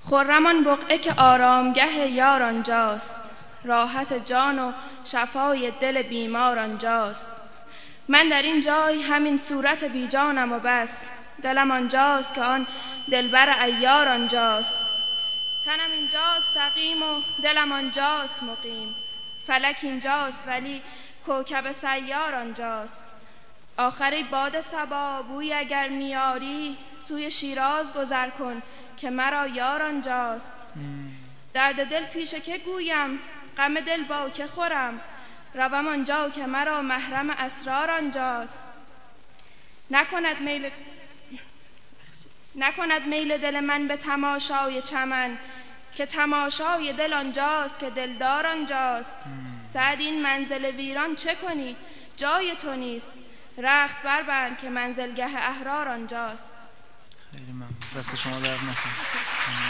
خرم آن بقعه که آرامگه یار آنجاست، راحت جان و شفای دل بیمار آنجاست. من در این جای همین صورت بی جانم و بس، دلم آنجاست که آن دلبر عیار آنجاست. تنم اینجاست سقیم و دلم آنجاست مقیم، فلک اینجاست ولی کوکب سیار آنجاست. آخر ای باد صبا بوی اگر میاری، سوی شیراز گذر کن که مرا یار آنجاست. درد دل پیش که گویم، غم دل با که خورم، روم آنجا که مرا محرم اسرار آنجاست. نکند میل دل من به تماشای چمن، که تماشای دل آنجاست که دلدار آنجاست. سعد این منزل ویران چه کنی؟ جای تو نیست، رخت بربند که منزلگه احرار آنجاست. خیلی ممنون، دست شما درد نکنه.